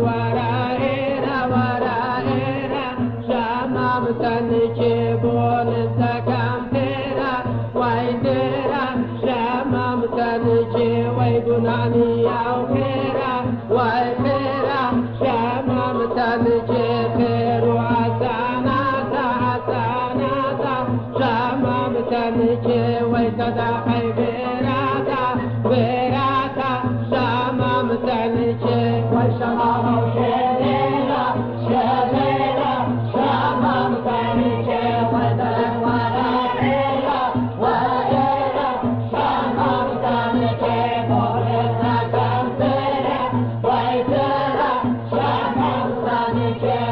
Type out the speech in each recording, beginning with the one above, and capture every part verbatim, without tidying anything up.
ورائرا ورائرا شمام تنجي بون الزكام تيرا ويديرا شمام تنجي ويدناني أو خيرا ويخيرا شمام تنجي خير وعسانات عسانات شمام تنجي ويتدقي بيراتا بيراتا شمام تنجي وشمام شليلا شليلا شمام تنجي ويدلق ورائلا ورائلا شمام تنجي بولتنا كمتيرا ويتيرا شمام تنجي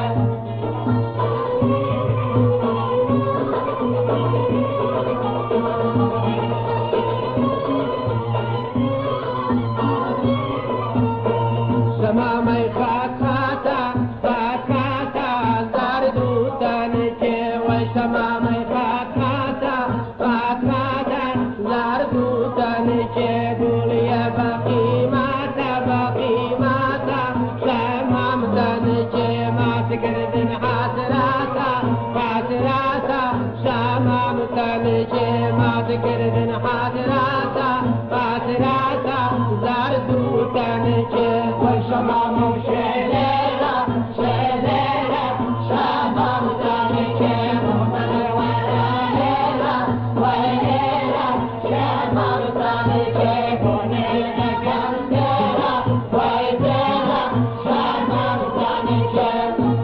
شمامي خاكاتا خاكاتا زاردو تنجي وشمامي خاكاتا خاكاتا زاردو تنجي دوليا بقيماتا بقيماتا شمام تنجي ما تقردن حاسراتا حاسراتا شمام تنجي ما تقردن حاسراتا حاسراتا زاردو تنجي وشمام شليلا شليلا شمام تنجي مهمل ورائلا ورائلا شمام تنجي بنينا كمتيرا ويتيرا شمام تنجي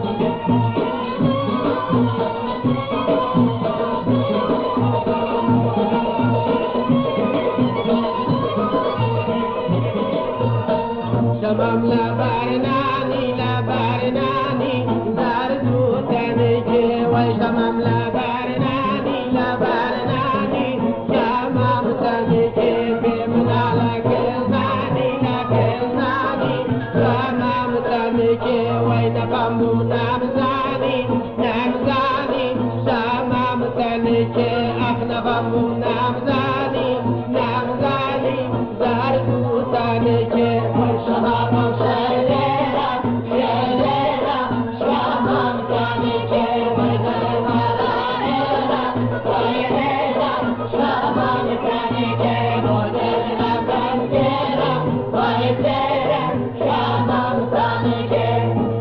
شمام لا بارناني لا بارناني زاردو تنجي وشمام لا بارناني لا بارناني شمام تنجي بمنا لك الزاني لك الزاني شمام تنجي وينقم نامزاني نامزاني شمام تنجي أخنقم نامزاني نامزاني زاردو تنجي وشمام شليلا شليلا شمام تنجي ويدلق ورائلا ورائلا شمام تنجي بولتنا كمتيرا ويتيرا شمام تنجي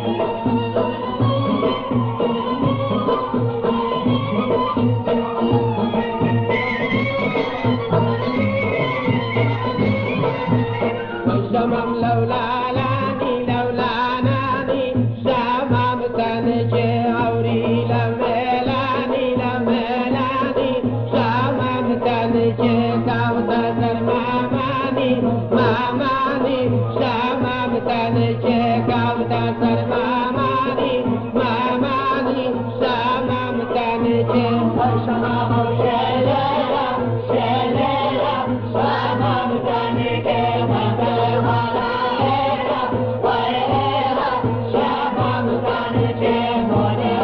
شمام لولا لاني لولا ناني شمام تنجي عوري لميلاني لميلاني شمام تنجي كوثر ماماني ماماني شمام تنجي كوثر ماماني ماماني شمام تنجي وشمام شليلا شليلا شمام تنجي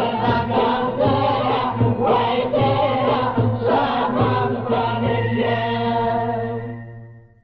Yeah.